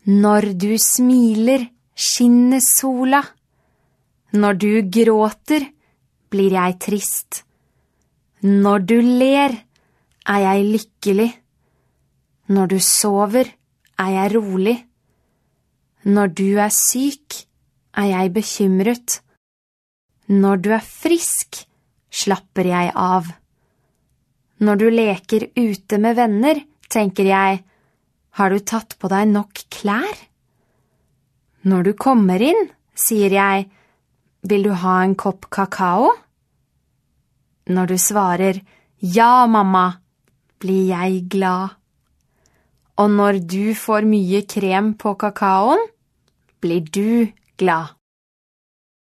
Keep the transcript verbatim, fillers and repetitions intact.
Når du smiler, skinner sola. Når du gråter, blir jeg trist. Når du ler, er jeg lykkelig. Når du sover, er jeg rolig. Når du er syk, er jeg bekymret. Når du er frisk, slapper jeg av. Når du leker ute med venner, tenker jeg, har du tatt på deg nok klær? Når du kommer inn, sier jeg, vil du ha en kopp kakao? Når du svarer, ja, mamma, blir jeg glad. Og når du får mye krem på kakaoen, blir du glad.